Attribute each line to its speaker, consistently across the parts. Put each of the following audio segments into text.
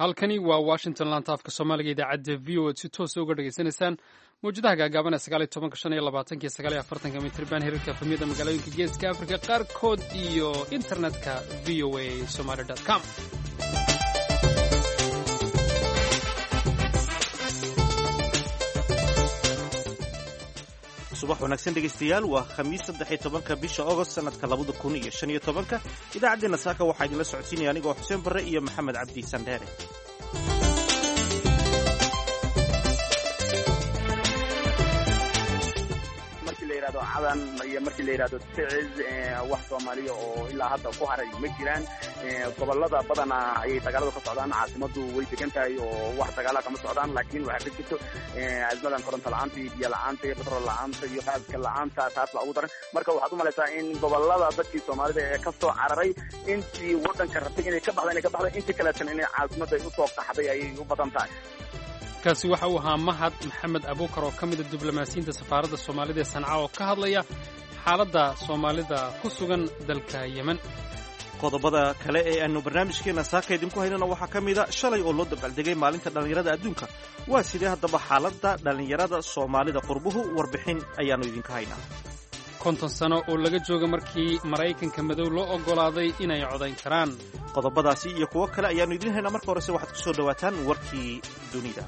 Speaker 1: halkani waa washington laanta afka soomaaliga idaacadda v o ad si toosa uga dhegaysanaysaan mawjadaha gaagaaban ee 19 mitirban hirarka efamyada magaalooyinka geeska afrika qaarkood iyo internetka v o a somaly com.
Speaker 2: subax wanaagsan dhegaystayaal waa khamiis 13 bisha August sanadka 2015 idaacaddeenna saaka waxaa idinla socodsiinaya anigoo Xuseen Barre iyo Maxamed Cabdi Sandheere.
Speaker 3: cadan iyo markii la yiraahdo Ticiz wax Soomaaliya oo ilaa hadda ku haray ma jiraan gobolada badana ay dagaalada ka socdaan caasimadu way degan tahay oo wax dagaalada kama socdaan laakiin waxa ka jirto azmadan koronto la'aanta iyo la'aanta iyo petrol la'aanta iyo gaaska la'aanta taas la ugu daran marka waxaad u malaysaa in gobolada dadkii Soomaalida ee ka soo cararay intii wadanka rabtay inay ka baxdaan intii kale tan inay caasimada u soo qaxday ay u badan tahay.
Speaker 1: kaasi waxa uu ahaa Mahad Maxamed Abuukar oo ka mid ah diblomaasiyiinta safaaradda Soomaalida ee Sanca oo ka hadlaya xaaladda Soomaalida ku sugan dalka Yemen.
Speaker 2: qodobada kale ee aanu barnaamijkeena saaka idinku haynana waxaa ka mid ah shalay oo loo dabaaldegay maalinta dhalinyarada adduunka. waa sidee haddaba xaaladda dhalinyarada Soomaalida qurbuhu warbixin ayaanu idinka haynaa.
Speaker 1: 50 sano oo laga jooga markii Maraykanka madow loo ogolaaday inay codayn karaan.
Speaker 2: qodobadaasi iyo kuwo kale ayaanu idin haynaa. marka horese waxaad ku soo dhawaataan warkii dunida.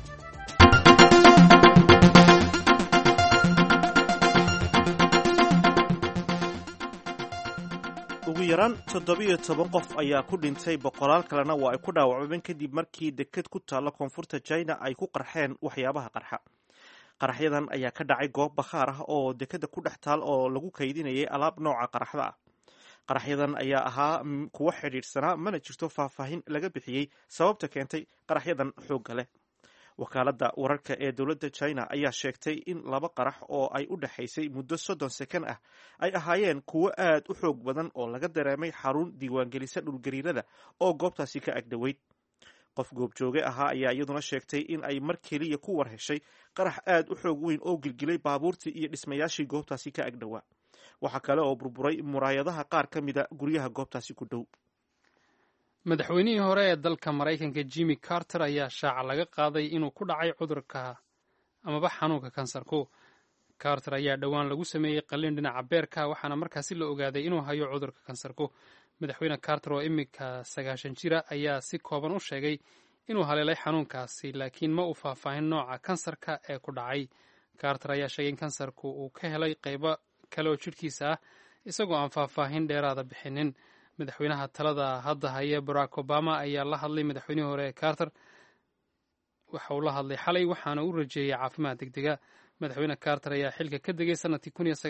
Speaker 2: ugu yaraan 17 qof ayaa ku dhintay, boqolaal kalena waa ay ku dhaawacmeen kadib markii deked ku taalla koonfurta China ay ku qarxeen waxyaabaha qarxa. qaraxyadan ayaa ka dhacay goob bakhaar ah oo dekeda ku dhex taal oo lagu kaydinayay alaab nooca qaraxda ah. qaraxyadan ayaa ahaa kuwo xidhiidhsanaa, mana jirto faahfaahin laga bixiyey sababta keentay qaraxyadan xoogga leh. wakaaladda wararka ee dowladda China ayaa sheegtay in 2 qarax oo ay u dhaxaysay muddo 30 sekan ah ay ahaayeen kuwo aad u xoog badan oo laga dareemay xarun diiwaangelisa dhulgariirada oo goobtaasi ka agdhoweyd. qof goobjooge ahaa ayaa iyaduna sheegtay in ay mar keliya ku war heshay qarax aad u xoog weyn oo gilgilay baabuurtii iyo dhismayaashii goobtaasi ka agdhowaa. waxaa kale oo burburay muraayadaha qaar ka mida guryaha goobtaasi ku dhow.
Speaker 1: madaxweynihii hore ee dalka Maraykanka Jimmy Carter ayaa shaaca laga qaaday inuu ku dhacay cudurka amaba xanuunka kansarku. Carter ayaa dhowaan lagu sameeyey qalliin dhinaca beerka, waxaana markaasi la ogaaday inuu hayo cudurka kansarku. madaxweyne Carter oo imika 90 jira ayaa si kooban u sheegay inuu haleelay xanuunkaasi, laakiin ma uu faahfaahin nooca kansarka ee ku dhacay. Carter ayaa sheegay in kansarku uu ka helay qaybo kale oo jidhkiisa ah, isagoo aan faahfaahin dheeraada bixinin. madaxweynaha talada hadda haya Barack Obama ayaa la hadlay madaxweynihii hore ee Carter. waxa uu la hadlay xalay waxaana uu rajeeyay caafimaad degdega. madaxweyne Carter ayaa xilka ka degay sanadkii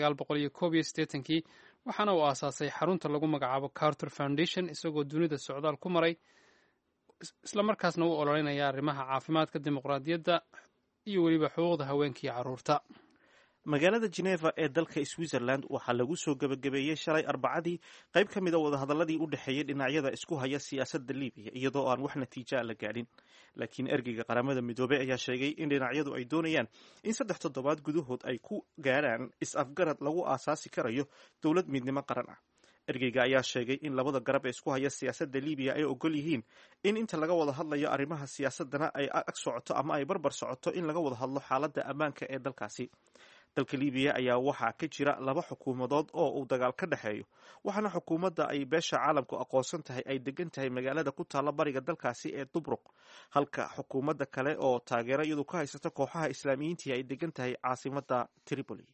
Speaker 1: 1981 waxaana uu aasaasay xarunta lagu magacaabo Carter Foundation, isagoo dunida socdaal ku maray isla markaasna uu ololeynaya arrimaha caafimaadka, dimuqraadiyadda iyo weliba xuquuqda haweenka iyo carruurta.
Speaker 2: magaalada Geneva ee dalka Switzerland waxaa lagu soo gabagabeeyey shalay Arbacadii qayb ka mid ah wadahadaladii u dhexeeyay dhinacyada isku haya siyaasadda Liibiya, iyadoo aan wax natiijo la gaadhin. laakiin ergeyga qaramada midoobay ayaa sheegay in dhinacyadu ay doonayaan in 3 toddobaad gudahood ay ku gaaraan is-afgarad lagu aasaasi karayo dowlad midnimo qaran ah. ergeyga ayaa sheegay in labada garab ee isku haya siyaasadda Liibiya ay ogol yihiin in inta laga wada hadlayo arrimaha siyaasadana ay ag socoto ama ay barbar socoto in laga wada hadlo xaaladda ammaanka ee dalkaasi. dalka Liibiya ayaa waxaa ka jira 2 xukuumadood oo uu dagaal ka dhaxeeyo, waxaana xukuumadda ay beesha caalamku aqoonsan tahay ay degan tahay magaalada ku taalla bariga dalkaasi ee Tobruk, halka xukuumadda kale oo taageero iyadu ka haysata kooxaha islaamiyiinta ay degan tahay caasimadda Tripoli.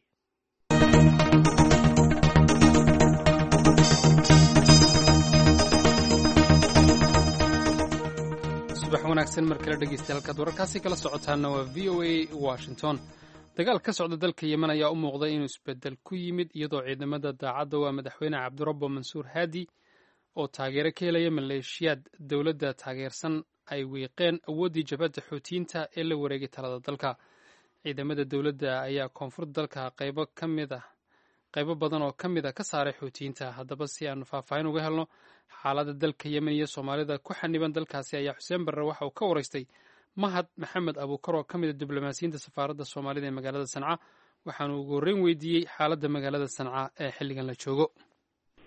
Speaker 1: subax wanaagsan mar kale dhegeystayaal, halkaad wararkaasi kala socotaana waa VOA Washington. dagaal ka socda dalka Yemen ayaa u muuqday inuu isbedel ku yimid, iyadoo ciidamada daacadda waa madaxweyne Cabdirabbo Mansuur Haadi oo taageero ka helaya maleeshiyaad dowladda taageersan ay weeqeen awooddii jabhadda Xuutiyiinta ee la wareegay talada dalka. ciidamada dowladda ayaa koonfurta dalka qaybo badan oo ka mid ah ka saaray Xuutiyiinta. haddaba si aan faahfaahin uga helno xaaladda dalka Yemen iyo Soomaalida ku xaniban dalkaasi ayaa Xuseen Barre waxa uu ka waraystay Mahad Maxamed Abuukar oo ka mid ah diblomaasiyiinta safaaradda Soomaalida ee magaalada Sanca, waxaanu ugu horreyn weydiiyey xaaladda magaalada Sanca ee xilligan la joogo.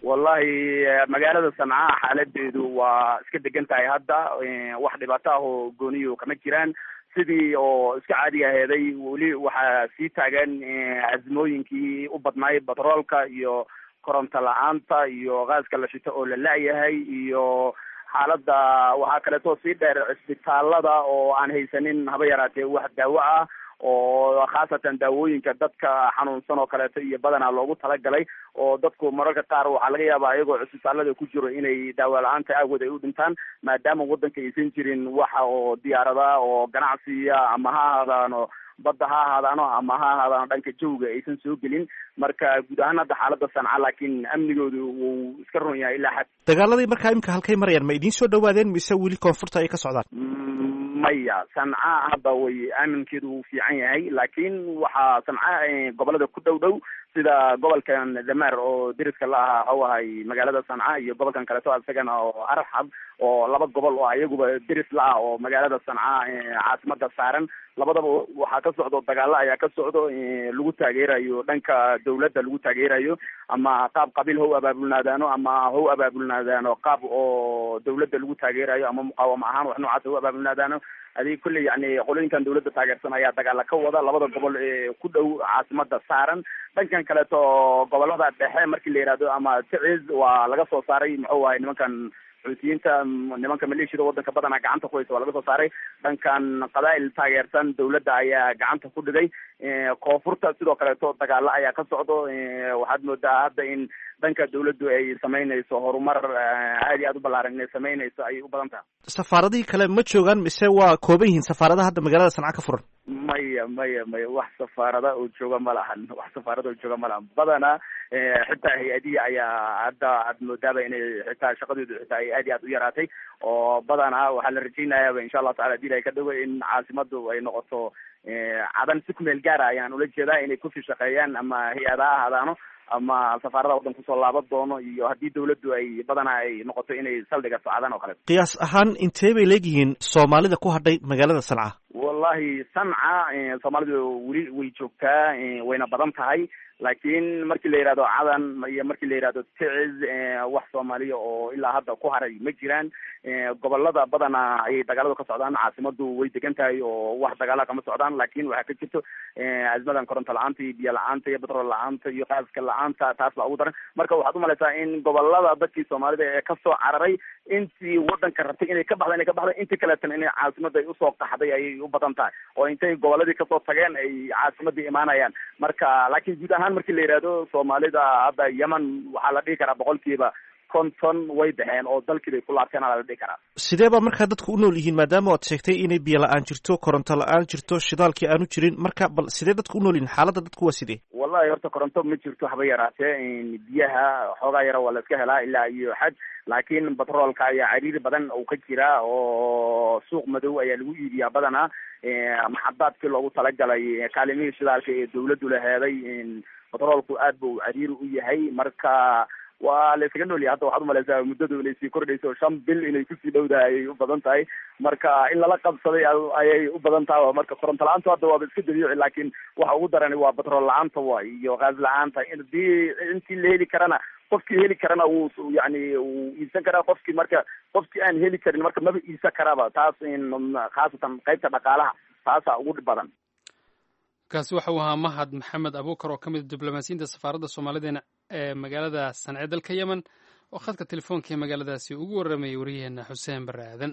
Speaker 3: wallahi magaalada Sanca xaaladeedu waa iska degan tahay hadda, wax dhibaato ah oo gooniyo kama jiraan, sidii oo iska caadi aheeday. weli waxaa sii taagan azmooyinkii u badnaay batroolka iyo koronto la-aanta iyo gaaska la shito oo la la-yahay, iyo xaaladda waxaa kaleeto sii dheer cisbitaalada oo aan haysanin haba yaraatee wax daawo ah, oo khaasatan daawooyinka dadka xanuunsan oo kaleeto iyo badanaa loogu talagalay, oo dadku mararka qaar waxaa laga yaabaa ayagoo cisbitaalada ku jiro inay daawo la-aanta aawod ay u dhintaan, maadaama wadanka aysan jirin waxa oo diyaarada oo ganacsiya ama ha ahaadaano badda ha ahaadaano ama ha ahaadaano dhanka jawga aysan soo gelin. marka guud ahaan hadda xaaladda Sanca laakiin amnigoodu wuu iska run yahay ilaa xad.
Speaker 2: dagaaladii markaa imika halkay marayaan, ma idiin soo dhawaadeen mise weli koonfurta ay ka socdaan?
Speaker 3: maya, Sanca hadda way aaminkeedu wuu fiican yahay, laakiin waxaa Sanca gobolada ku dhow dhow sida gobolkan Dameer oo deriska la ahaa oo ahay magaalada Sanca, iyo gobolkan kaleeto isagana oo Arxab, oo laba gobol oo ayaguba deris la ah oo magaalada Sanca caasimada saaran. labadaba waxaa ka socdo dagaalo ayaa ka socdo, lagu taageerayo dhanka dawladda, lagu taageerayo ama qaab qabiil how abaabulnaadaano ama how abaabulnaadaano qaab oo dawladda lagu taageerayo ama muqaawamo ahaan wax noocaas how abaabulnaadaano. adig kulley yani qolooyinkan dawladda taageersan ayaa dagaala ka wada labada gobol ee ku dhow caasimada saaran. dhankan kaleeto gobolada dhexe markii la yihahdo ama Ticiz waa laga soo saaray muxuu ahay nimankan xuutiyiinta, nimanka maleeshiyada wadanka badanaa gacanta ku haysa waa laga soo saaray. dhankan qabaa'il taageersan dawladda ayaa gacanta ku dhigay. koonfurta sidoo kaleeto dagaalo ayaa ka socdo. waxaad moodaa hadda in dhanka dawladdu ay samaynayso horumar aad iyo aad u ballaaran inay samaynayso ayay u badan tahay.
Speaker 2: safaaradihii kale ma joogaan mise waa kooban yihiin safaaradaha hadda magaalada Sanca ka furan?
Speaker 3: maya wax safaarada oo jooga ma lahan, badanaa xitaa hay-adihi ayaa hadda aad moodaaba inay xitaa shaqadoodu xitaa ay aad iyo aad u yaraatay, oo badanaa waxaa la rajaynayaaba insha allahu tacala hadii ay ka dhawa in caasimadu ay noqoto cadan si kumeel gaara ayaan ula jeedaa inay kusii shaqeeyaan, ama hay-ada ha ahaadaano ama safaarada waddan kusoo laaban doono, iyo haddii dawladdu ay badanaa ay noqoto inay saldhigato cadan oo kale.
Speaker 2: qiyaas ahaan intee bay leegyihiin soomaalida ku hadhay magaalada Sanca?
Speaker 3: wallahi Sanca soomaalidu weli way joogtaa, wayna badan tahay, laakiin markii la yihahdo cadan iyo markii la yihahdo Ticiz wax Soomaaliya oo ilaa hadda ku haray ma jiraan. gobolada badanaa ayay dagaaladu ka socdaan, caasimadu way degan tahay oo wax dagaala kama socdaan, laakiin waxaa ka jirto azmadan koronto la-aanta iyo biyo la-aanta iyo batrool la-aanta iyo qaaska la-aanta, taas baa ugu daran. marka waxaad umalaysaa in gobolada dadkii Soomaalida ee kasoo cararay intii wadanka rabtay inay ka baxda intii kaleetana inay caasimada ay usoo qaxday ayay u badan tahay, oo intay goboladii kasoo tageen ay caasimadii imaanayaan. marka laakiin guud ahaan markii la yihahdo Soomaalida hadda Yemen waxaa la dhihi karaa 50% way baxeen oo dalkii bay ku laabteen la dhihi karaa.
Speaker 2: sidee baa markaa dadku u nool yihiin, maadaama aad sheegtay inay biyo la-aan jirto, koronto la-aan jirto, shidaalkii aanu jirin, marka bal sidee dadku u nool yihiin? xaaladda dadku waa sidee?
Speaker 3: wallahi horta koronto ma jirto haba yaraatee, biyaha xoogaa yara waa la iska helaa ilaa iyo xad, laakiin batroolka ayaa cariiri badan uu ka jira oo suuq madow ayaa lagu iibiyaa badanaa. maxadaadkii loogu talagalay kaalimihii shidaalka ee dawladdu laheeday, batroolku aad buu cariiri u yahay. marka waa la iskaga noolyahay. hadda waxaad umalaysaa muddadu inay sii kordhayso 5 bil inay kusii dhowdahay ayay u badan tahay, marka in lala qabsaday ayay u badan tahay. marka koronto la-aantu hadda waaba iska dabiici, laakiin waxa ugu darani waa batrool la-aanta waay iyo gaas la-aanta. intii la heli karana qofkii heli karana wuu yani wuu iibsan karaa, qofkii aan heli karin marka maba iibsan karaaba. taas khaasatan qaybta dhaqaalaha taasaa ugu badan.
Speaker 1: kaasi waxa uu ahaa Mahad Maxamed Abuukar oo ka mid diblomaasiyiinta safaaradda Soomaaliyeed ee magaalada Sanca dalka Yemen, oo khadka telefoonka ee magaaladaasi ugu waramayay wariyaheena Xuseen Barre Aadan.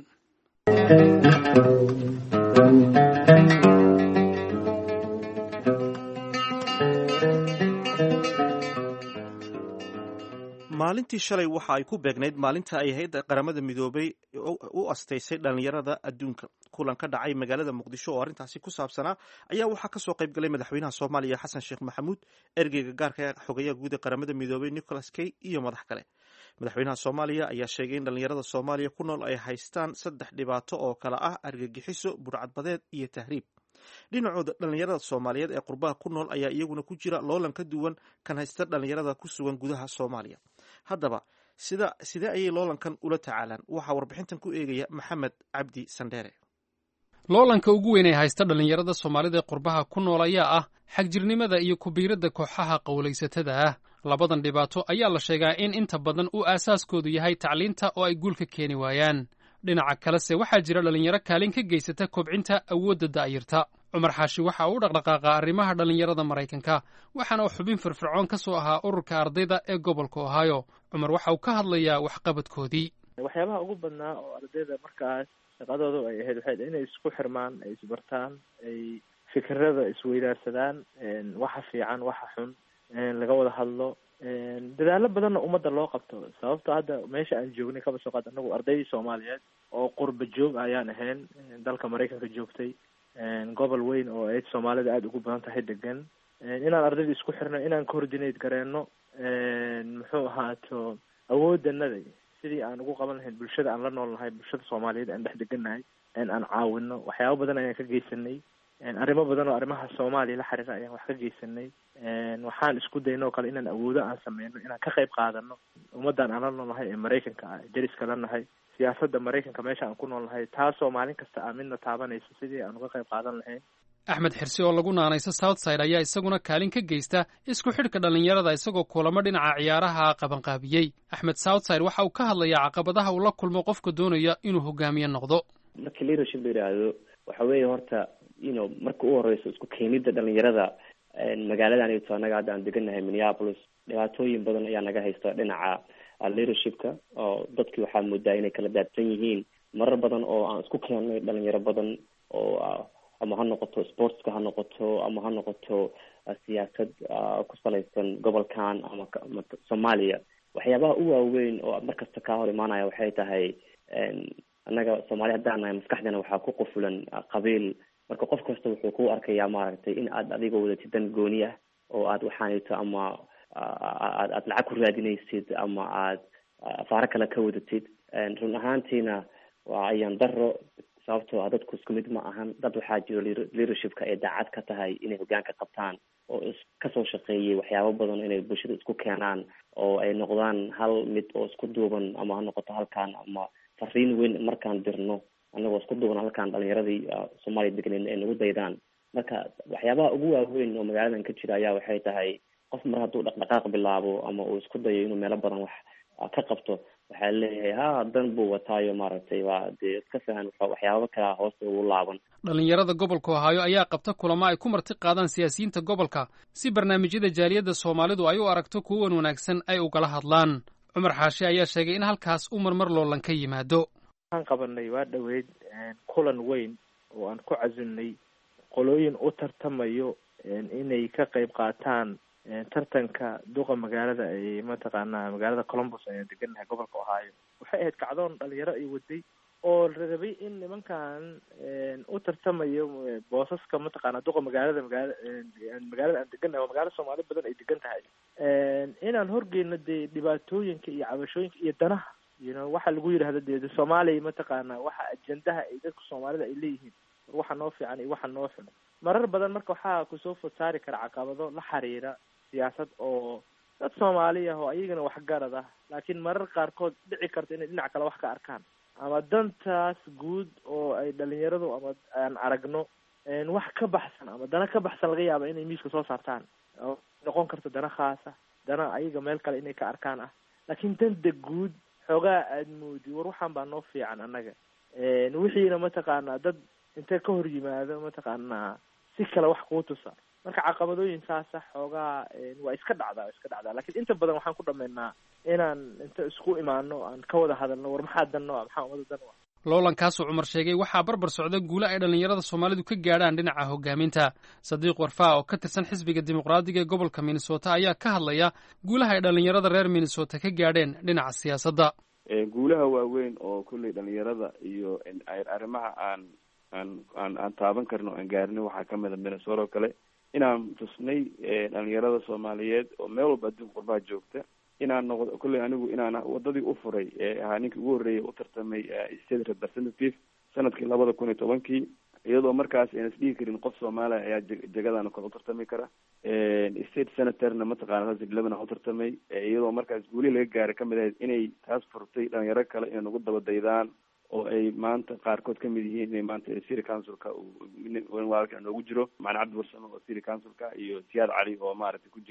Speaker 2: maalintii shalay waxa ay ku beegnayd maalinta ay hay'adda qaramada midoobay u astaysay dhalinyarada adduunka. kulan ka dhacay magaalada Muqdisho oo arrintaasi ku saabsanaa ayaa waxaa ka soo qayb galay madaxweynaha Soomaaliya Xasan Sheekh Maxamuud, ergeyga gaarka ah xogayaha guud ee qaramada midoobay Nicholas Kay iyo madax kale. madaxweynaha Soomaaliya ayaa sheegay in dhalinyarada Soomaaliya ku nool ay haystaan 3 dhibaato oo kala ah argagixiso, burcadbadeed iyo tahriib. dhinacooda dhalinyarada Soomaaliyeed ee qurbaha ku nool ayaa iyaguna ku jira loolan ka duwan kan haysta dhalinyarada ku sugan gudaha Soomaaliya. haddaba sidee ayay loolankan ula tacaalaan? waxaa warbixintan ku eegaya Maxamed Cabdi Sandheere.
Speaker 1: loolanka ugu weyn ee haysta dhalinyarada Soomaalida ee qurbaha ku nool ayaa ah xagjirnimada iyo ku biiradda kooxaha qowlaysatada ah. labadan dhibaato ayaa la sheegaa in inta badan uu aasaaskoodu yahay tacliinta oo ay guul ka keeni waayaan. dhinaca kalese waxaa jira dhallinyaro kaalin ka geysata kobcinta awoodda da'yarta. cumar xaashi waxa uu dhaqdhaqaaqa arrimaha dhallinyarada Maraykanka, waxaana uu xubin firfircoon ka soo ahaa ururka ardayda ee gobolka Ohio. cumar waxa uu ka hadlayaa waxqabadkoodii.
Speaker 4: waxyaabaha ugu badnaa oo ardayda markaas shaqadooda ay ahayd waxay inay isku xirmaan, ay isbartaan, ay fikrada isweydaarsadaan, waxa fiican waxa xun laga wada hadlo. dadaalo badanna ummadda loo qabto, sababto hadda meesha aan joognay kaba soo qaad anagu ardaydii Soomaaliyeed oo qurba joog ayaan ahayn, dalka Maraykanka joogtay, gobol weyn oo ay Soomaalida aada ugu badan tahay degan, inaan ardayda isku xirno, inaan coordinate gareeno, muxuu ahaato awoodanada sidii aan ugu qaban lahayn bulshada aan la nool nahay, bulshada Soomaaliyeed aan dhex degannahay, aan caawino. waxyaabo badan ayaan ka geysanay, arrimo badan oo arrimaha Soomaaliya la xiriira ayaan wax ka geysanay. waxaan isku dayno oo kale inaan awoodo aan sameyno, inaan ka qayb qaadano ummadan aan la noolnahay ee Maraykanka ah, deriska la nahay, siyaasadda Maraykanka meesha aan ku noolnahay, taasoo maalin kasta aan midna taabanayso sidii aan uga qayb qaadan lahayn.
Speaker 1: axmed xirsi oo lagu naanayso Southside ayaa isaguna kaalin ka geysta isku xidhka dhallinyarada, isagoo kulamo dhinaca ciyaaraha qabanqaabiyey. axmed Southside waxa uu ka hadlayaa caqabadaha uu la kulmo qofka doonaya inuu hogaamiye noqdo.
Speaker 5: marka leadership la yidhaahdo waxa weeye horta marka u horeyso isku keenida dhalinyarada magaaladan iyo anaga hadda aan degannahay Minneapolis, dhibaatooyin badan ayaa naga haysta dhinaca leadershipka, oo dadkii waxaa moodaa inay kala daadsan yihiin. marar badan oo aan isku keennay dhalinyaro badan oo ama ha noqoto sportska, ha noqoto ama ha noqoto siyaasad ku salaysan gobolkan ama Soomaaliya. waxyaabaha u waaweyn oo markasta kaa hor imaanaya waxay tahay annaga Soomaali haddaan nahay maskaxdana waxaa ku qufulan qabiil. marka qof kasta wuxuu ku arkayaa maaragtay in aad adiga wadatid dan gooni ah oo aad waxaanayto ama aad lacag ku raadinaysid ama aad afaaro kale ka wadatid. run ahaantiina waa ayaan daro, sababtoo dadku isku mid ma ahan. dad waxaa jiro leadershipka ee daacad ka tahay inay hoggaanka qabtaan oo kasoo shaqeeyay waxyaabo badan inay bulshada isku keenaan oo ay noqdaan hal mid oo isku duuban, ama ha noqoto halkaan ama fariin weyn markaan dirno anagoo isku duuban halkaan dhalinyaradii Soomaaliya degan ay nagu daydaan. marka waxyaabaha ugu waaweyn oo magaaladan ka jira ayaa waxay tahay qof mar hadduu dhaqdhaqaaq bilaabo ama uu isku dayo inuu meelo badan wax ka qabto, waxaa leeyahay dan buu wataayo maaragtay waa dee iska fahan waxyaabo kala hoosta ugu laaban.
Speaker 1: dhalinyarada gobolka Ohio ayaa qabta kulamo ay ku marti qaadaan siyaasiyiinta gobolka si barnaamijyada jaaliyadda Soomaalidu ay u aragto kuwo wanaagsan ay ugala hadlaan. cumar xaashi ayaa sheegay in halkaas uu marmar loolan ka yimaado.
Speaker 4: waxaan qabanay waa dhaweyd kulan weyn oo aan ku casunnay qolooyin u tartamayo inay ka qayb qaataan tartanka duqa magaalada ay mataqaanaa magaalada Columbus ayaan degannahay gobolka Ohio. waxay ahayd kacdoon dhalinyaro ay waday oo la rabay in nimankan u tartamayo boosaska mataqaanaa duqa magaalada aan degannahay, oo magaalo Soomaali badan ay degan tahay, inaan horgeyno dee dhibaatooyinka iyo cabashooyinka iyo danaha waxa lagu yidhahda dee Soomaaliya mataqaanaa waxa ajendaha ay dadka Soomaalida ay leeyihiin, waxa noo fiican iyo waxa noo xun. marar badan marka waxaa kusoo food saari kara caqabado la xiriira siyaasad oo dad Soomaali ah oo ayagana waxgarad ah, laakiin marar qaarkood dhici karta inay dhinac kale wax ka arkaan, ama dantaas guud oo ay dhalinyaradu ama aan aragno wax ka baxsan ama dana ka baxsan laga yaaba inay miiska soo saartaan, oo noqon karta dana khaasa, dana ayaga meel kale inay ka arkaan ah. laakiin danta guud xoogaa aad moodi war waxaan baa noo fiican annaga, wixiina mataqaanaa dad intee ka hor yimaado mataqaanaa si kale wax kuu tusa. marka caqabadooyin saasa xoogaa waa iska dhacdaa laakiin inta badan waxaan ku dhamaynaa inaan inta isku imaano aan ka wada hadalno war maxaa danno ah, maxaa umada dan u ah.
Speaker 1: loolankaasuu cumar sheegay waxaa barbar socda guulo ay dhalinyarada Soomaalidu ka gaadhaan dhinaca hogaaminta. Sadiiq Warfaa oo ka tirsan xisbiga dimuqraadiga ee gobolka Minnesota ayaa ka hadlaya guulaha ay dhalinyarada reer Minnesota ka gaadheen dhinaca siyaasadda.
Speaker 6: guulaha waaweyn oo kulley dhalinyarada iyo arrimaha aan taaban karno aan gaarino waxaa kamid a Minnesota oo kale inaan tusnay dhalinyarada Soomaaliyeed oo meel walba adduunka qurbaha joogta inaan noqdo kulley anigu inaan wadadii u furay ahaa ninkii ugu horreeyay u tartamay state representative sanadkii 2010 iyadoo markaas aan isdhihi karin qof Soomaali ayaa jagadan kale u tartami kara. state senatorna mataqaana 2011 u tartamay iyadoo markaas guuli laga gaaray kamid ahayd inay taas furtay dhalinyaro kale inay nagu daba daydaan oo ay maanta qaarkood kamid yihiin inay maanta city councilka waalka noogu jiro macna cabdi warsamo oo city councilka iyo Siyaad Cali oo maaragtay ku jira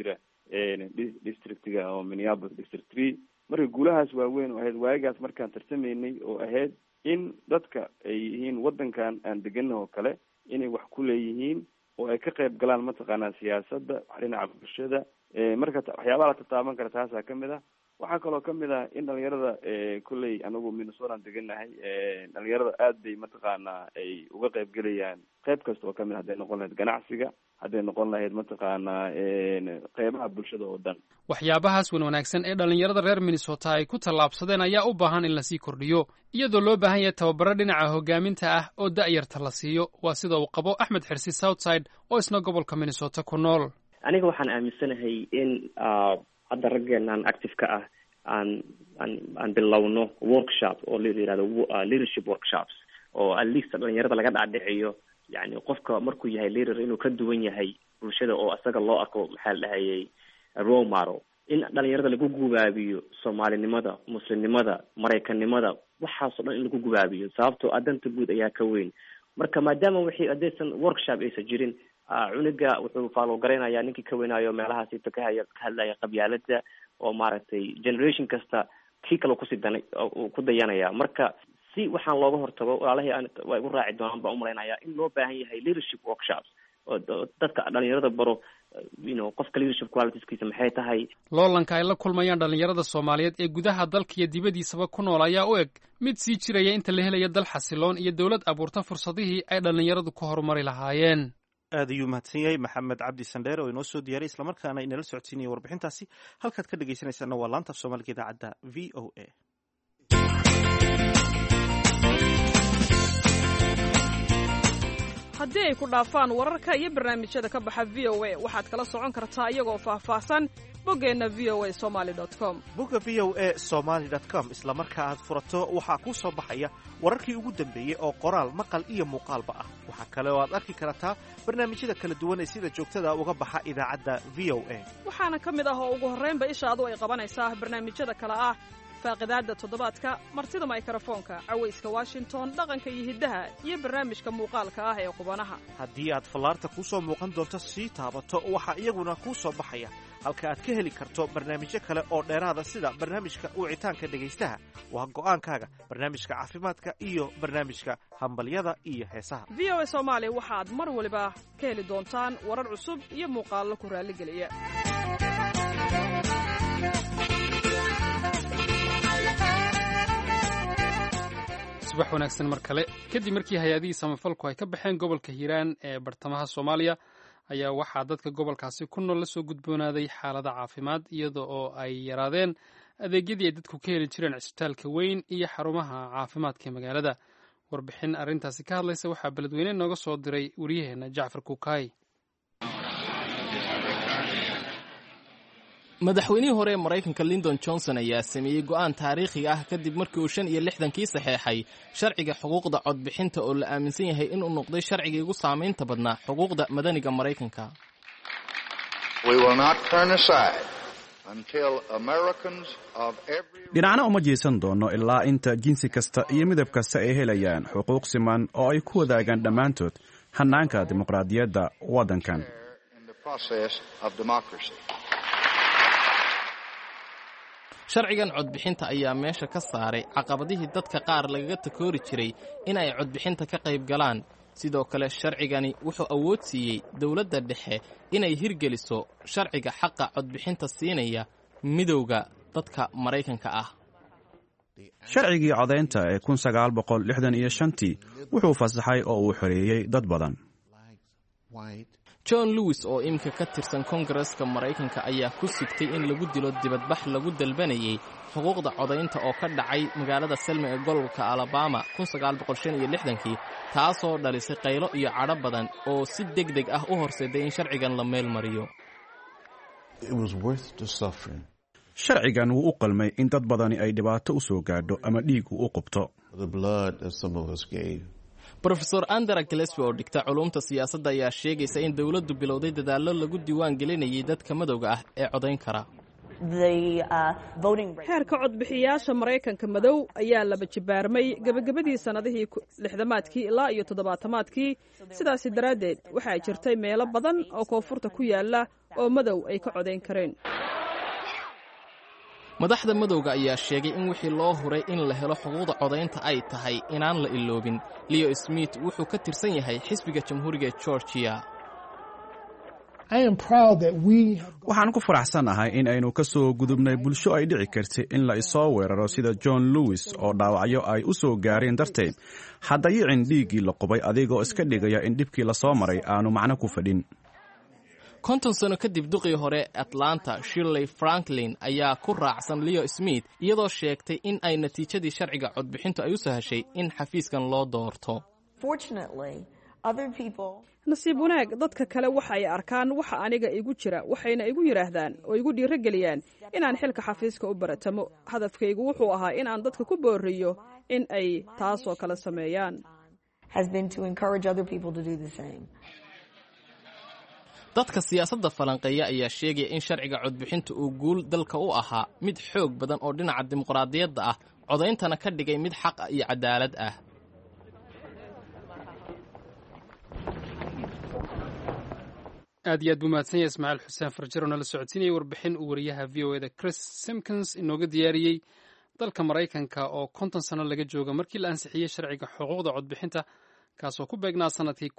Speaker 6: districtiga oo Minneapolis District 3. marka guulahaas waaweyn oo ahayd waagaas markaan tartamaynay oo ahayd in dadka ay yihiin wadankan aan deganaho kale inay wax ku leeyihiin oo ay ka qayb galaan mataqaanaa siyaasadda wax dhinaca bulshada. marka waxyaabaha la tataaban kara taasaa kamid ah. waxaa kaloo kamid ah in dhalinyarada kulley anagu Minnesota aan deganahay dhalinyarada aad bay mataqaanaa ay uga qayb gelayaan qayb kasta oo kamid hadday noqon lahayd ganacsiga, hadday noqon lahayd mataqaanaa qeybaha bulshada oo dhan.
Speaker 1: waxyaabahaas wanaagsan ee dhalinyarada reer Minnesota ay ku tallaabsadeen ayaa u baahan in la sii kordhiyo iyadoo loo baahan yahay tababaro dhinaca hogaaminta ah oo da'yarta la siiyo. waa sida uu qabo Axmed Xirsi Southside oo isna gobolka Minnesota ku nool.
Speaker 5: aniga waxaan aaminsanahay in hadda raggeenan active-ka ah aan bilowno workshop oo la yidhahdo leadership workshops oo at least dhalinyarada laga dhaadhiciyo yani qofka markuu yahay leader inuu ka duwan yahay bulshada oo asaga loo arko maxaa la dhahayay role model. in dhalinyarada lagu gubaabiyo soomaalinimada, muslimnimada, maraykanimada, waxaasoo dhan in lagu gubaabiyo sababtoo adanta guud ayaa ka weyn. marka maadaama wixii haddaysan workshop aysan jirin cunuga wuxuu faalo garaynayaa ninkii ka weynaayo meelahaasi ka hadlaya qabyaalada oo maaragtay generation kasta kii kale ku dayanaya. marka si waxaan looga hortago walaalahii waa igu raaci doonaan baan umalaynaya in loo baahan yahay leadership workshops oo dadka dhalinyarada baro qofka leadership qualitieskisa maxay tahay.
Speaker 1: loolanka ay la kulmayaan dhalinyarada Soomaaliyeed ee gudaha dalka iyo dibadiisaba ku nool ayaa u eg mid sii jiraya inta la helayo dal xasiloon iyo dawlad abuurta fursadihii ay dhalinyaradu ku horumari lahaayeen.
Speaker 2: aad ayuu mahadsan yahay maxamed cabdi sandheer oo inoo soo diyaariyay islamarkaana inala socodsiinaya warbixintaasi. halkaad ka dhegaysanaysaana waa laanta af soomaaliga idaacadda v o a.
Speaker 7: haddii ay ku dhaafaan wararka iyo barnaamijyada ka baxa v o a waxaad kala socon kartaa iyagoo faahfaahsan boggeenna voasomali.com.
Speaker 2: bogga v o a somali.com isla marka aad furato waxaa kuu soo baxaya wararkii ugu dambeeyey oo qoraal maqal iyo muuqaalba ah. waxaa kale oo aad arki kartaa barnaamijyada kala duwan ee sida joogtada uga baxa idaacadda v o a.
Speaker 7: waxaana ka mid ah oo ugu horraynba ishaadu ay qabanaysaa barnaamijyada kale ah faaqidaadda toddobaadka, martida mikrofoonka, cawayska Washington, dhaqanka iyo hiddaha, iyo barnaamijka muuqaalka ah ee qubanaha.
Speaker 2: haddii aad fallaarta kuu soo muuqan doonto sii taabato waxaa iyaguna kuu soo baxaya halka aad ka heli karto barnaamijyo kale oo dheeraada sida barnaamijka wicitaanka dhegaystaha, waa go'aankaaga, barnaamijka caafimaadka iyo barnaamijka hambalyada iyo heesaha.
Speaker 7: v o a Soomaali waxaad mar waliba ka heli doontaan warar cusub iyo muuqaallo ku raalligeliya.
Speaker 1: subax wanaagsan mar kale. kadib markii hay-adihii samafalku ay ka baxeen gobolka hiiraan ee bartamaha Soomaaliya ayaa waxaa dadka gobolkaasi ku nool la soo gudboonaaday xaalada caafimaad iyada oo ay yaraadeen adeegyadii ay dadku ka heli jireen cisbitaalka weyn iyo xarumaha caafimaadka ee magaalada. warbixin arrintaasi ka hadlaysa waxaa beledweyne nooga soo diray wariyaheenna Jacfar Kukaay.
Speaker 8: madaxweynihii hore ee Maraykanka Lyndon Johnson ayaa sameeyey go'aan taariikhi ah kadib markii uu 65kii saxeexay sharciga xuquuqda codbixinta oo la aaminsan yahay inuu noqday sharcigii ugu saamaynta badnaa xuquuqda madaniga Maraykanka.
Speaker 9: dhinacna uma jeesan doono ilaa inta jinsi kasta iyo midab kasta ay helayaan xuquuq siman oo ay ku wadaagaan dhammaantood hannaanka dimuqraadiyadda waddankan.
Speaker 8: sharcigan codbixinta ayaa meesha ka saaray caqabadihii dadka qaar lagaga takoori jiray in ay codbixinta ka qayb galaan. sidoo kale sharcigani wuxuu awood siiyey dowladda dhexe inay hirgeliso sharciga xaqa codbixinta siinaya midowga dadka Maraykanka ah.
Speaker 9: sharcigii codaynta ee 1965 wuxuu fasaxay oo uu xoreeyey dad badan.
Speaker 8: John Lewis oo imika ka tirsan Kongareeska Maraykanka ayaa ku sigtay in lagu dilo dibadbax lagu dalbanayay xuquuqda codaynta oo ka dhacay magaalada Selma ee gobolka Alabama 1965 taasoo dhalisay qaylo iyo cadho badan oo si degdeg ah u horseeday in sharcigan la meel mariyo.
Speaker 9: sharcigan wuu u qalmay in dad badani ay dhibaato u soo gaadho ama dhiig u qubto.
Speaker 8: Professor Andra Gillespie oo dhigta culumta siyaasadda ayaa sheegaysa in dawladdu bilowday dadaallo lagu diiwaan gelinayay dadka madowga ah ee codayn kara.
Speaker 7: heerka codbixiyaasha Maraykanka madow ayaa laba jibaarmay gabagabadii sanadihii 60maadkii ilaa iyo 70maadkii. sidaas daraaddeed waxaa jirtay meelo badan oo koonfurta ku yaala oo madow ay ka codayn kareen.
Speaker 8: madaxda madowga ayaa sheegay in wixii loo huray in la helo xuquuqda codaynta ay tahay inaan la iloobin. Leo Smith wuxuu ka tirsan yahay xisbiga jamhuuriga ee Georgia.
Speaker 9: waxaan ku faraxsanahay in aynu ka soo gudubnay bulsho ay dhici kartay in la isoo weeraro sida John Lewis oo dhaawacyo ay u soo gaareen darteed. haddayicin dhiiggii la qubay adigoo iska dhigaya in dhibkii la soo maray aanu macno ku fadhin.
Speaker 8: 50 sano kadib duqii hore Atlanta, Shirley Franklin ayaa ku raacsan Leo Smith iyadoo sheegtay in ay natiijadii sharciga codbixintu ay u sahashay in xafiiskan loo doorto.
Speaker 7: nasiib wanaag dadka kale waxa ay arkaan waxa aniga igu jira waxayna igu yiraahdaan oo igu dhiirigeliyaan inaan xilka xafiiska u baratamo. hadafkaygu wuxuu ahaa in aan dadka ku booriyo in ay taasoo kala sameeyaan.
Speaker 8: dadka siyaasadda falanqeeya ayaa sheegaya in sharciga codbixinta uu guul dalka u ahaa mid xoog badan oo dhinaca dimuqraadiyadda ah, codayntana ka dhigay mid xaq iyo cadaalad ah.
Speaker 1: aad iyo aad buu mahadsan yahay Ismaaciil Xuseen Farjaro nala socodsiinayay warbixin uu wariyaha VOA-da Chris Simkins inooga diyaariyey dalka Maraykanka oo 50 sano laga jooga markii la ansixiyey sharciga xuquuqda codbixinta kaasoo ku beegnaa sanadkii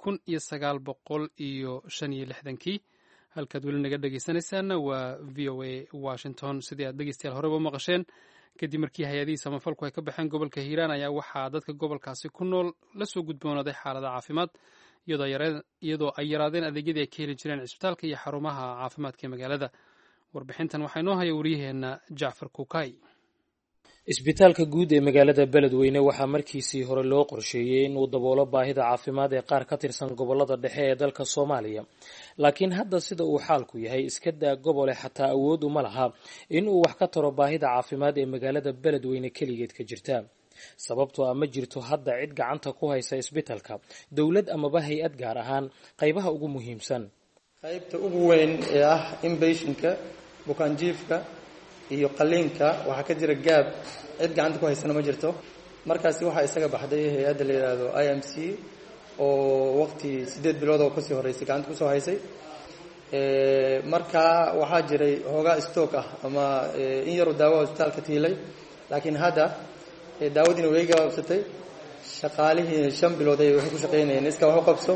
Speaker 1: 1965 halkaad weli naga dhegaysanaysaana waa VOA Washington. sidii aad dhegaystayaal horeba u maqasheen kadib markii hay-adihii samafalku ay ka baxeen gobolka Hiiraan ayaa waxaa dadka gobolkaasi ku nool la soo gudboonaaday xaalada caafimaad iyadoo ay yaraadeen adeegyadii ay ka heli jireen cisbitaalka iyo xarumaha caafimaadka ee magaalada. warbixintan waxaa inoo haya wariyaheenna Jacfar Kukay.
Speaker 10: isbitaalka guud ee magaalada Beledweyne waxaa markiisii hore loo qorsheeyay in uu daboolo baahida caafimaad ee qaar ka tirsan gobolada dhexe ee dalka Soomaaliya, laakiin hadda sida uu xaalku yahay iska daa gobole xataa awood uma laha in uu wax ka taro baahida caafimaad ee magaalada Beledweyne kaligeed ka jirta. sababtoo ama jirto hadda cid gacanta ku haysa isbitaalka, dawlad amaba hay-ad gaar ahaan qaybaha ugu muhiimsan.
Speaker 11: qaybta ugu weyn ee ah inpatientka, bukaanjiifka iyo qaliinka waxaa ka jira gaab, cid gacanta ku haysana ma jirto. markaasi waxaa isaga baxday hay-adda la yidhaahdo IMC oo waqti 8 bilood oo kasii horeysay gacanta kusoo haysay. markaa waxaa jiray hoogaa stock ah ama in yaroo daawo isbitaalka tiilay, laakiin hadda daawadiina way gaabsatay. shaqaalihii 5 bilood ay waxay ku shaqeynayeen iska wax u qabso.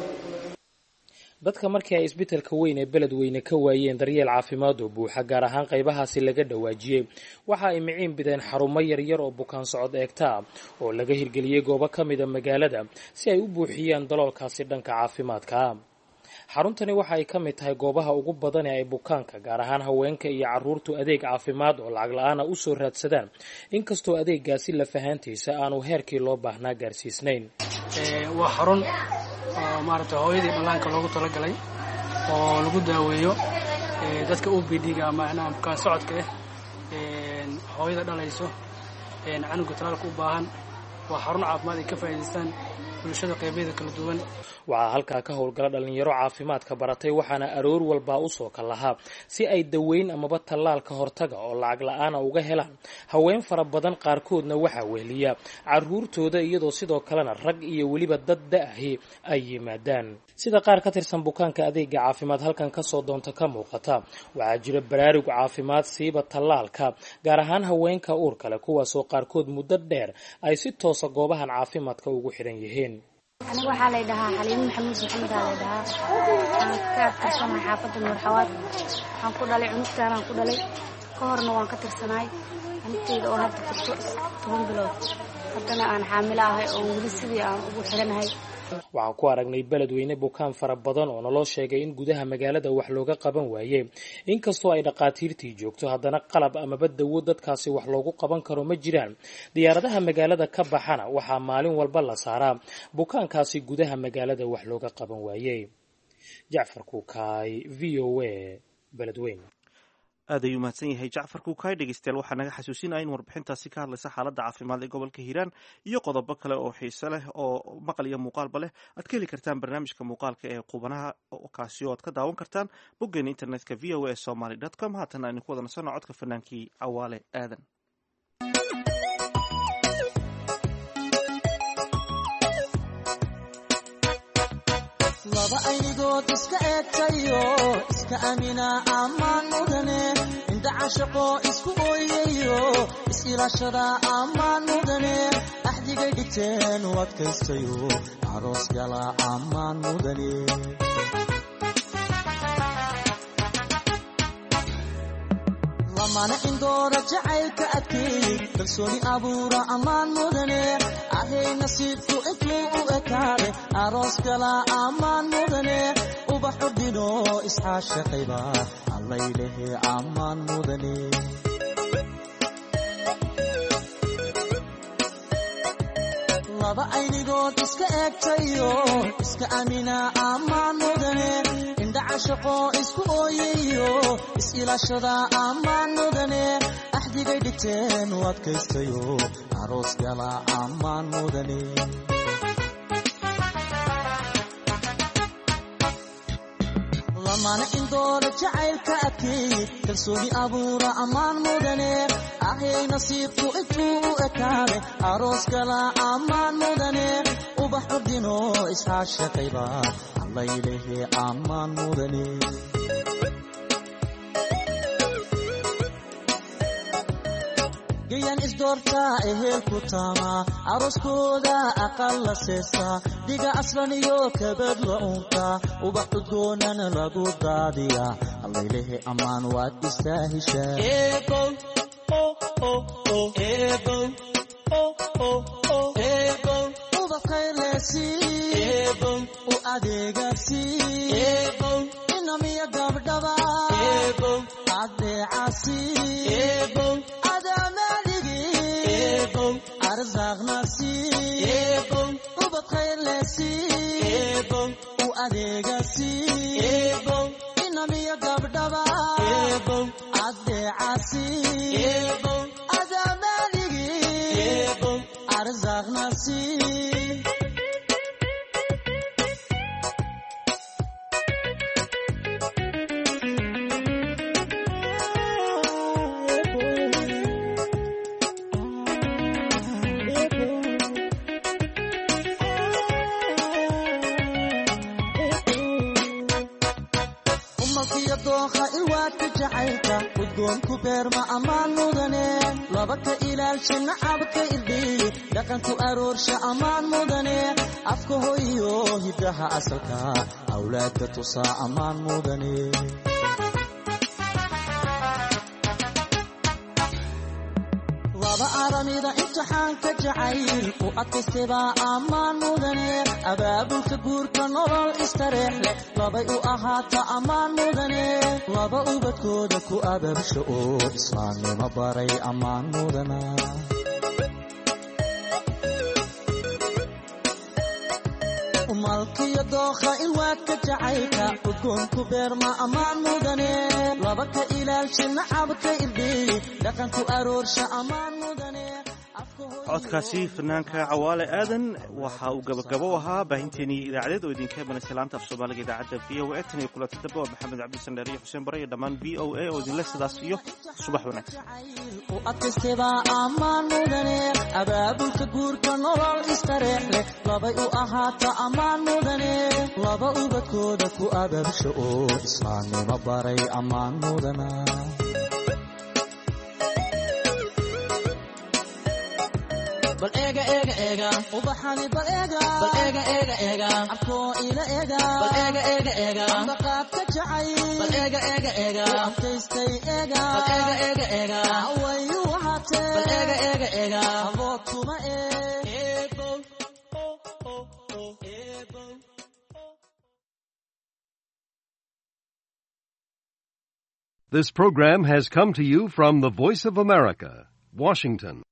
Speaker 10: dadka markii ay isbitaalka weyn ee Beledweyne ka waayeen daryeel caafimaad oo buuxa, gaar ahaan qaybahaasi laga dhawaajiyay, waxa ay miciin bideen xarumo yaryar oo bukaan socod eegta oo laga hirgeliyay goobo ka mid ah magaalada si ay u buuxiyaan daloolkaasi dhanka caafimaadka. xaruntani waxa ay ka mid tahay goobaha ugu badan ee ay bukaanka, gaar ahaan haweenka iyo carruurtu adeeg caafimaad oo lacag la'aan ah u soo raadsadaan, inkastoo adeeggaasi la fahantiisa aanu heerkii loo baahnaa gaarsiisnayn.
Speaker 12: waa xarun oo maaragtay hooyadii dhallaanka loogu talagalay oo lagu daaweeyo dadka OPD-ga ama bukaan socodka hooyada dhalayso, canuga talaalka u baahan. waa xarun caafimaad ay ka faa'iidaystaan bulshada qaybaheeda kala duwan.
Speaker 10: waxaa halkaa ka howlgala dhalinyaro caafimaadka baratay, waxaana aroor walbaa u soo kal lahaa si ay daweyn amaba tallaalka hortaga oo lacag la'aana uga helaan. haween fara badan qaarkoodna waxaa wehliya carruurtooda, iyadoo sidoo kalena rag iyo weliba dad da'ahi ay yimaadaan. sida qaar ka tirsan bukaanka adeega caafimaad halkan kasoo doonta ka muuqata, waxaa jira baraarug caafimaad siiba tallaalka, gaar ahaan haweenka uurka leh, kuwaasoo qaarkood muddo dheer ay si toosa goobahan caafimaadka ugu xidhan yihiin.
Speaker 13: aniga waxaa la dhahaa Xaliimo Maxamuud Maxamed aa la dhahaa. waxaan ka tirsanay xaafadda Nuur Xawaad. waxaan ku dhalay cunugtaanaan ku dhalay ka horna waan ka tirsanaay cunugteyda oo hadda jirto 10 bilood. haddana aan xaamilo ahay oo weli sidii aan ugu xiranahay.
Speaker 10: waxaan ku aragnay Beledweyne bukaan fara badan oo naloo sheegay in gudaha magaalada wax looga qaban waayey, inkastoo ay dhaqaatiirtii joogto haddana qalab amaba dawo dadkaasi wax loogu qaban karo ma jiraan. diyaaradaha magaalada ka baxana waxaa maalin walba la saaraa bukaankaasi gudaha magaalada wax looga qaban waayey. Jacfar Kukay, VOA, Beledweyne.
Speaker 2: aad ayuu mahadsan yahay Jacfar Kukay. dhegeystayaal waxaa naga xasuusinaya in warbixintaasi ka hadlaysa xaaladda caafimaad ee gobolka Hiiraan iyo qodobo kale oo xiiso leh oo maqal iyo muuqaalba leh aad ka heli kartaan barnaamijka muuqaalka ee qubanaha kaasi oo aad ka daawan kartaan boggeena internetka voasomali.com. haatan aynu ku wada nasanno codka fanaankii Cawaale Aadan.
Speaker 14: laba aynigood iska eegtayo iska amina ammaan mudane indha cashaqo isku ooyayo is-ilaashada ammaan mudane axdigay dhigteen u adkaystayo aroos gala ammaan mudane lamana indoora jacaylka adkeey kalsooni abuura ammaan mudane ahay nasiibku intuu u ekaade aroos gala ammaan mudane ubaxu dhino isxaashaqayba allaylehe ammaan mudane laba aynigood iska eegtayo iska amina ammaan mudane indha cashaqo isku ooyayo is-ilaashada ammaan mudane axdigay dhigteen u adkaystayo aroos gala ammaan mudane lamana indoora jacaylka adkeey kalsooni abuura ammaan mudane ahay nasiibku intuu u ekaade aroos gala ammaan mudane ubaxu dhino isxaashaqayba allaylehe ammaan mudane gayan isdoortaa ehelku taama arooskooda aqal la seesa dhiga aslan iyo kabad la unta ubax udgoonan lagu daadiya allaylehe ammaan waad istaahishaa ubakaylesi u adeegasi inamiya gabdhaba adeecasi arzaqnasi ubakaylesi u adeegasi inamiya gabdhaba adeecasi adamaligi arzaqnasi udgoonku beerma ammaan mudane laba ka ilaalsha nacabka irdhiy dhaqanku aroorsha ammaan mudane afka hoyo hiddaha asalka awlaadka tusaa ammaan mudane laba aramida imtixaanka jacayl u adkaystebaa ammaan mudane abaabulka guurka nolol istareex leh labay u ahaata ammaan mudane laba ubadkooda ku abaabsha oo islaamnimo baray ammaan mudana malkiyo dookha ilwaadka jacaylka udgoonku beerma ammaan mudane laba ka ilaalsha nacabka irdhiy dhaqanku aroorsha ammaan mudane
Speaker 2: codkaasi fanaanka cawaale aadan waxa uu gabagabo ahaa baahinteenii idaacadeed oo idinka imanaysa laanta af soomaaliga idaacadda v o a tan iyo kulanti dambe waa maxamed cabdisan dheer iyo xuseen bare iyo dhammaan v o a oo idinle sidaas iyo subax wanaagsan
Speaker 14: u adkaystebaa ammaan mudane abaabulka guurka nolol istareex leh labay u ahaata ammaan mudane laba ubadkooda ku abaabsha oo islaamnimo baray ammaan mudana bal eega eega eega ubaxani bal eega eega eega abkoo ila eega bal eega eega eega ambaqaadka jacay bal eega eega eega abkaystay eega bal eega eega eega wayu wahatee bal eega eega eega abood kuma eego
Speaker 15: This program has come to you from the Voice of America, Washington.